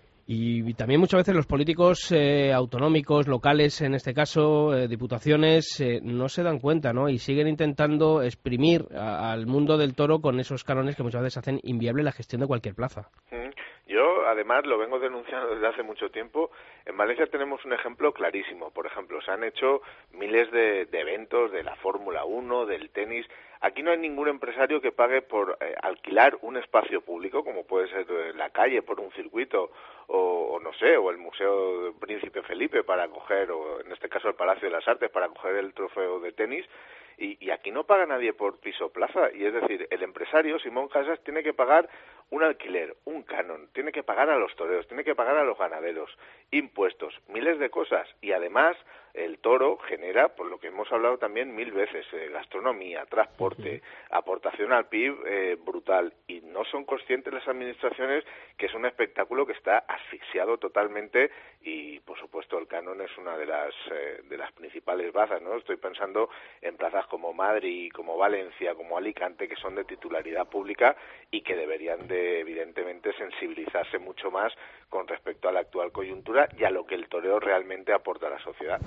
B: Y también muchas veces los políticos autonómicos, locales, en este caso, diputaciones, no se dan cuenta, ¿no? Y siguen intentando exprimir al mundo del toro con esos cánones que muchas veces hacen inviable la gestión de cualquier plaza.
G: Yo, además, lo vengo denunciando desde hace mucho tiempo. En Valencia tenemos un ejemplo clarísimo. Por ejemplo, se han hecho miles de eventos de la Fórmula 1, del tenis. Aquí no hay ningún empresario que pague por alquilar un espacio público, como puede ser la calle por un circuito, o no sé, o el Museo Príncipe Felipe para acoger, o en este caso el Palacio de las Artes para acoger el trofeo de tenis. Y aquí no paga nadie por piso plaza, y es decir, el empresario, Simón Casas, tiene que pagar un alquiler, un canon, tiene que pagar a los toreros, tiene que pagar a los ganaderos, impuestos, miles de cosas, y además el toro genera, por lo que hemos hablado también 1000 veces, gastronomía, transporte, aportación al PIB brutal, y no son conscientes las administraciones que es un espectáculo que está asfixiado totalmente, y por supuesto el canon es una de las principales bazas, ¿no? Estoy pensando en plazas como Madrid, como Valencia, como Alicante, que son de titularidad pública y que deberían de, evidentemente, sensibilizarse mucho más con respecto a la actual coyuntura y a lo que el toreo realmente aporta a la sociedad.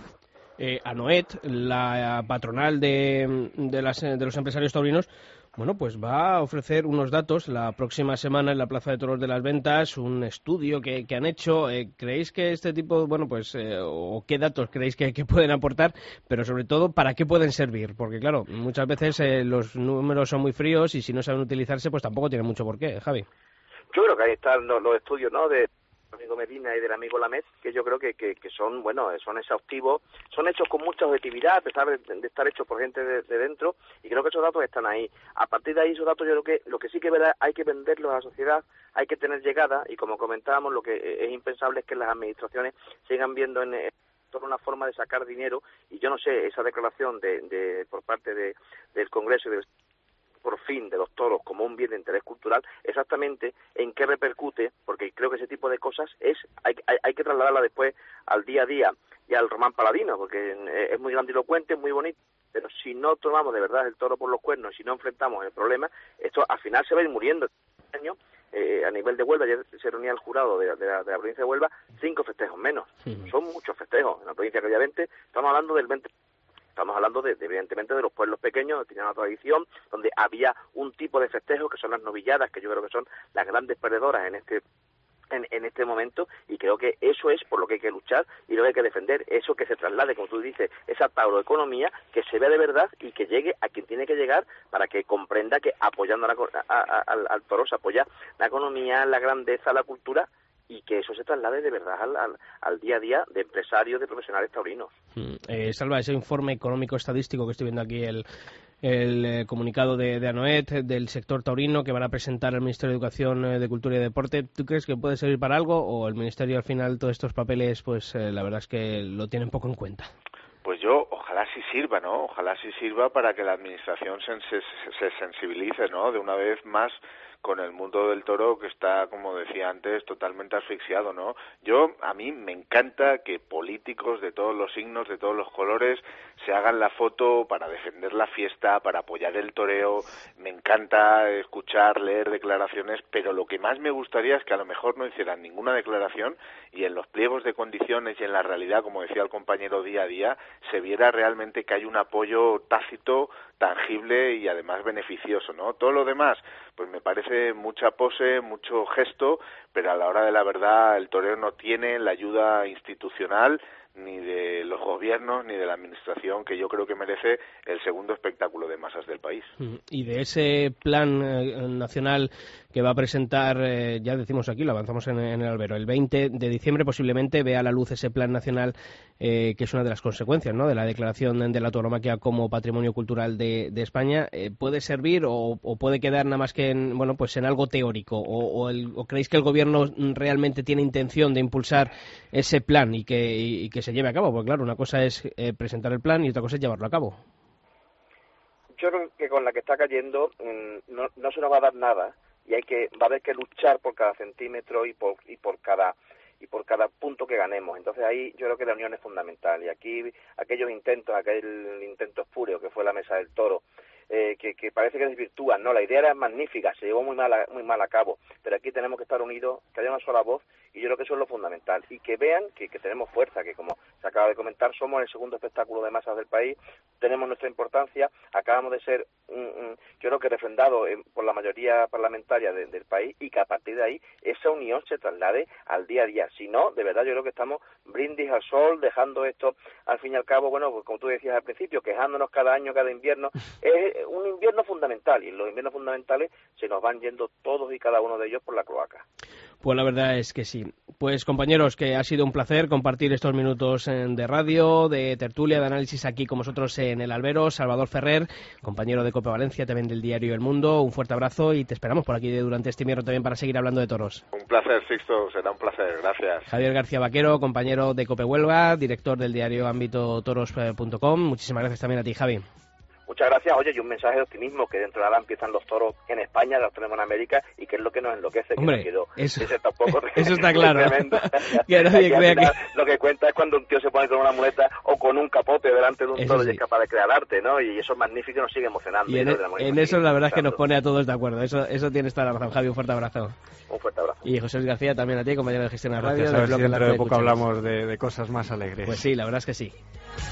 B: ANOET, la patronal de los empresarios taurinos, bueno, pues va a ofrecer unos datos la próxima semana en la Plaza de Toros de las Ventas, un estudio que han hecho. ¿Creéis que este tipo, bueno, pues, o qué datos creéis que pueden aportar, pero sobre todo, para qué pueden servir? Porque, claro, muchas veces los números son muy fríos y si no saben utilizarse, pues tampoco tienen mucho por qué, Javi.
H: Yo creo que ahí están los estudios, ¿no?, del amigo Medina y del amigo Lamet, que yo creo que son, bueno, son exhaustivos, son hechos con mucha objetividad, a pesar de estar hechos por gente de dentro, y creo que esos datos están ahí. A partir de ahí, esos datos, yo creo que lo que sí que es verdad, hay que venderlos a la sociedad, hay que tener llegada, y como comentábamos, lo que es impensable es que las administraciones sigan viendo en toda una forma de sacar dinero, y yo no sé, esa declaración por parte del Congreso y del por fin de los toros como un bien de interés cultural, exactamente en qué repercute, porque creo que ese tipo de cosas hay que trasladarla después al día a día y al Román Paladino, porque es muy grandilocuente, es muy bonito, pero si no tomamos de verdad el toro por los cuernos, si no enfrentamos el problema, esto al final se va a ir muriendo. Este año, a nivel de Huelva, ayer se reunía el jurado de la provincia de Huelva, 5 festejos menos. Son muchos festejos. En la provincia que había 20, estamos hablando del 20%. Estamos hablando evidentemente de los pueblos pequeños, que tienen una tradición, donde había un tipo de festejo que son las novilladas, que yo creo que son las grandes perdedoras en este momento, y creo que eso es por lo que hay que luchar y lo que hay que defender, eso que se traslade, como tú dices, esa tauroeconomía, que se vea de verdad y que llegue a quien tiene que llegar, para que comprenda que apoyando al toro se apoya la economía, la grandeza, la cultura, y que eso se traslade de verdad al día a día de empresarios, de profesionales taurinos.
B: Salva, ese informe económico estadístico que estoy viendo aquí, el comunicado de ANOET, del sector taurino, que van a presentar al Ministerio de Educación, de Cultura y Deporte, ¿tú crees que puede servir para algo, o el Ministerio al final todos estos papeles, pues la verdad es que lo tienen poco en cuenta?
G: Pues yo, ojalá sí sirva, ¿no? Ojalá sí sirva para que la Administración se sensibilice, ¿no?, de una vez más con el mundo del toro, que está, como decía antes, totalmente asfixiado, ¿no? A mí me encanta que políticos de todos los signos, de todos los colores, se hagan la foto para defender la fiesta, para apoyar el toreo. Me encanta escuchar, leer declaraciones, pero lo que más me gustaría es que a lo mejor no hicieran ninguna declaración y en los pliegos de condiciones y en la realidad, como decía el compañero, día a día, se viera realmente que hay un apoyo tácito, tangible y además beneficioso, ¿no? Todo lo demás, pues me parece mucha pose, mucho gesto, pero a la hora de la verdad el torero no tiene la ayuda institucional ni de los gobiernos ni de la administración, que yo creo que merece el segundo espectáculo de masas del país.
B: Y de ese plan nacional que va a presentar, ya decimos aquí, lo avanzamos en el albero, el 20 de diciembre posiblemente vea a la luz ese plan nacional, que es una de las consecuencias, ¿no?, de la declaración de la tauromaquia como patrimonio cultural de España. ¿Puede servir o puede quedar nada más que en, bueno, pues en algo teórico? ¿O creéis que el gobierno realmente tiene intención de impulsar ese plan y que se lleve a cabo? Porque claro, una cosa es presentar el plan y otra cosa es llevarlo a cabo.
H: Yo creo que con la que está cayendo no se nos va a dar nada, y va a haber que luchar por cada centímetro y por cada punto que ganemos. Entonces ahí yo creo que la unión es fundamental, y aquí aquel intento espurio que fue la Mesa del Toro, que parece que desvirtúan, no, la idea era magnífica, se llevó muy mal a cabo, pero aquí tenemos que estar unidos, que haya una sola voz, y yo creo que eso es lo fundamental, y que vean que tenemos fuerza, que como se acaba de comentar, somos el segundo espectáculo de masas del país, tenemos nuestra importancia, acabamos de ser, yo creo que refrendado por la mayoría parlamentaria del país, y que a partir de ahí esa unión se traslade al día a día. Si no, de verdad yo creo que estamos brindis al sol, dejando esto al fin y al cabo, bueno, pues como tú decías al principio, quejándonos cada año, cada invierno. Es un invierno fundamental, y los inviernos fundamentales se nos van yendo todos y cada uno de ellos por la cloaca.
B: Pues la verdad es que sí. Pues compañeros, que ha sido un placer compartir estos minutos de radio, de tertulia, de análisis aquí con vosotros en el albero. Salvador Ferrer, compañero de COPE Valencia, también del diario El Mundo, un fuerte abrazo y te esperamos por aquí durante este invierno también para seguir hablando de toros.
G: Un placer, Sixto, será un placer, gracias.
B: Javier García Vaquero, compañero de COPE Huelva, director del diario ámbitotoros.com. Muchísimas gracias también a ti, Javi.
H: Muchas gracias. Oye, y un mensaje de optimismo, que dentro de nada empiezan los toros en España, los tenemos en América, y que es lo que nos enloquece.
B: Hombre,
H: que no
B: eso
H: tampoco
B: eso está claro.
H: Que nadie crea que... Lo que cuenta es cuando un tío se pone con una muleta o con un capote delante de un toro, sí, y es capaz de crear arte, ¿no? Y eso es magnífico y nos sigue emocionando.
B: Y en eso la verdad es que nos pone a todos de acuerdo. Eso tienes toda la razón, Javi. Un fuerte abrazo.
H: Un fuerte abrazo.
B: Y José Luis García, también a ti, compañero de Gestión de Radio.
I: Gracias, a ver si dentro de poco hablamos de cosas más alegres.
B: Pues sí, la verdad es que sí.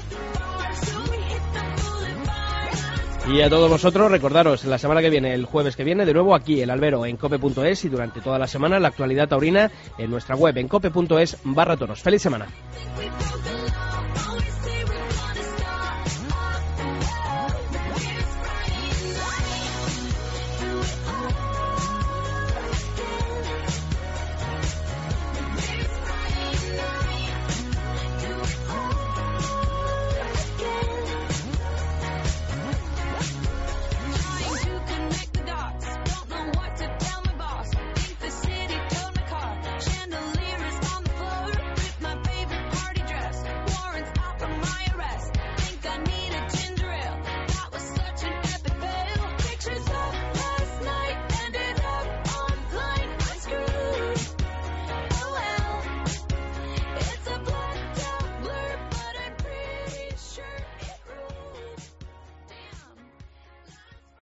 B: Y a todos vosotros, recordaros, la semana que viene, el jueves que viene, de nuevo aquí, el albero, en cope.es, y durante toda la semana la actualidad taurina en nuestra web, en cope.es/toros. ¡Feliz semana!